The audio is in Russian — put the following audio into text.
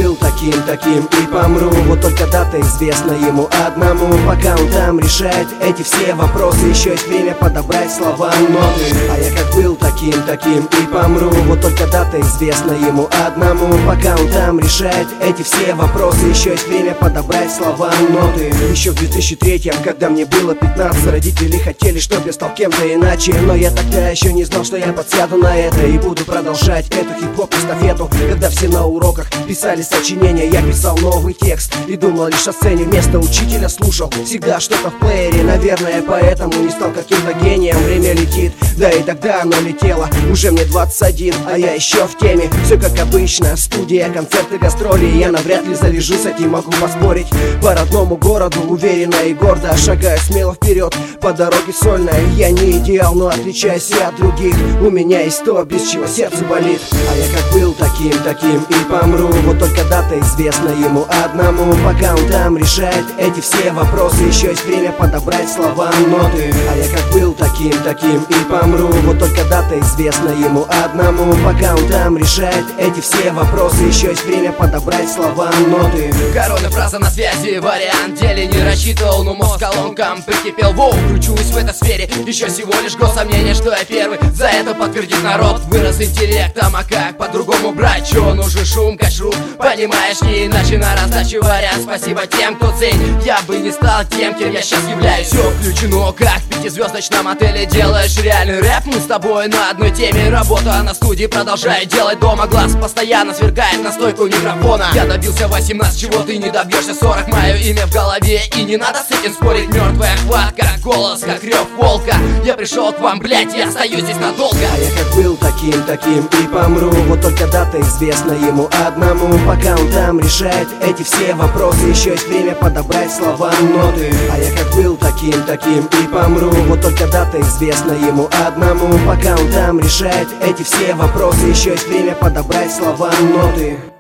был таким и помру. Вот только дата известна ему одному. Пока он там решает эти все вопросы, еще есть время подобрать слова, ноты. А я как был таким и помру. Вот только дата известна ему одному. Пока он там решает эти все вопросы, еще есть время подобрать слова, ноты. Еще в 2003-м, когда мне было 15, родители хотели, чтоб я стал кем-то иначе. Но я тогда еще не знал, что я подсяду на это и буду продолжать эту хип-хоп эстафету. Когда все на уроках писали сочинения, я писал новый текст и думал лишь о сцене. Вместо учителя слушал всегда что-то в плеере. Наверное, поэтому не стал каким-то гением. Время летит, да и тогда оно летело. Уже мне 21, а я еще в теме. Все как обычно, студия, концерты, гастроли. Я навряд ли залежу, с этим могу поспорить. По родному городу уверенно и гордо шагаю смело вперед по дороге сольной. Я не идеал, но отличаюсь от других. У меня есть то, без чего сердце болит. А я как был таким и помру. Вот только дата известна ему одному. Пока он там решает эти все вопросы, еще есть время подобрать слова, ноты. А я как был таким и помру. Вот только дата известна ему одному. Пока он там решает эти все вопросы, еще есть время подобрать слова, ноты. Коронная фраза на связи, вариант деле не рассчитывал, но мозг колонкам прикипел. Воу, кручусь в этой сфере, еще всего лишь год сомнения, что я первый. За это подтвердит народ, вырос интеллектом, а как по-другому брать? Чё, нужен шум, кашрут, понимаешь, не иначе на раздачу вариант. Спасибо тем, кто ценит, я бы не стал тем, кем я сейчас являюсь. Все включено, как в пятизвездочном отеле. Делаешь реальный рэп, мы с тобой на одной теме. Работа на студии продолжает делать дома. Глаз постоянно сверкает на стойку микрофона. Я добился 18, чего ты не добьешься 40. Мое имя в голове, и не надо с этим спорить. Мертвая хватка, голос, как рев волка. Я пришел к вам, блять, я остаюсь здесь надолго. А я как был таким и помру. Вот только дата известна ему одному. Пока он там решает эти все вопросы, еще есть время подобрать слова, ноты. А я как был таким и помру. Вот только дата известна ему одному. Пока он там решает эти все вопросы, еще есть время подобрать слова, ноты.